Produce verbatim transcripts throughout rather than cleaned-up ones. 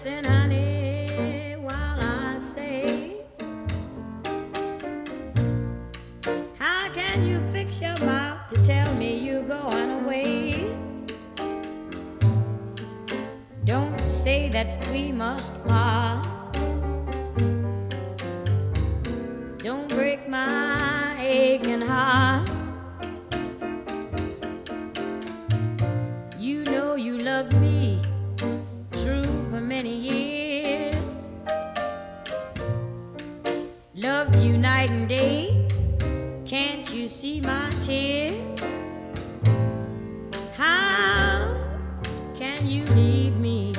Listen, honey, while I say, how can you fix your mouth to tell me you're going away? Don't say that we must part. Don't break my aching heart. You know you loved me true for many years. Loved you night and day. Can't you see my tears? How can you leave me?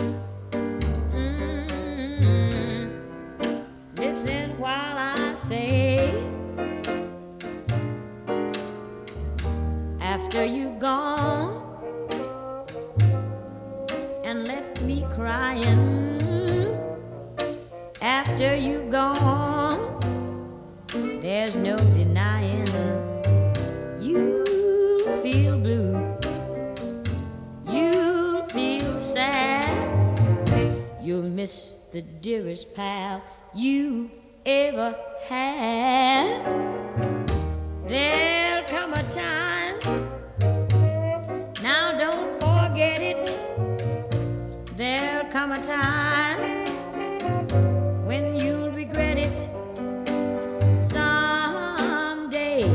Mm-hmm. Listen while I say, after you've gone and left me crying, after you've gone, there's no denying you feel blue, you feel sad, you'll miss the dearest pal you ever had. There'll come a time, now don't forget it, there'll come a time when you'll regret it someday.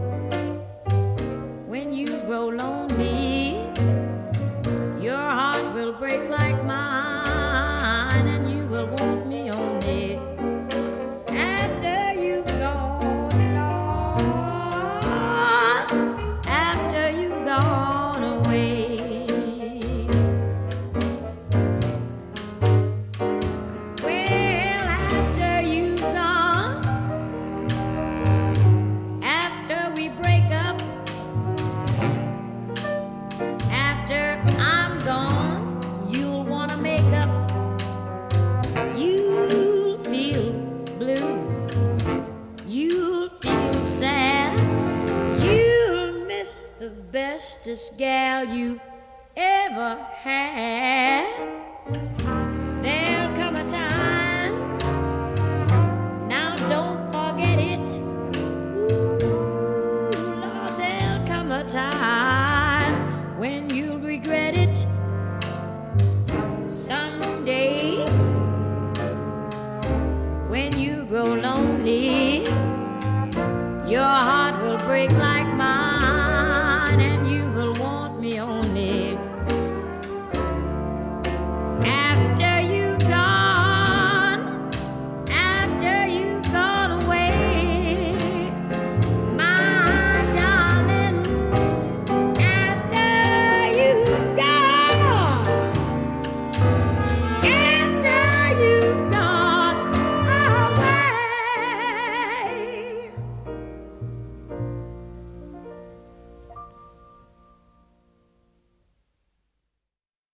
When you grow lonely, your heart will break like mine, and you will want me only after you've gone, Lord, after you've gone away. Well, after you've gone, after we break up, after I'm gone, you'll want to make up. You'll feel blue, you'll feel sad, you'll miss the bestest gal you've ever had. There'll come a time, now don't forget it. Ooh, Lord, there'll come a time when you'll regret it someday. When you grow lonely, your heart will break like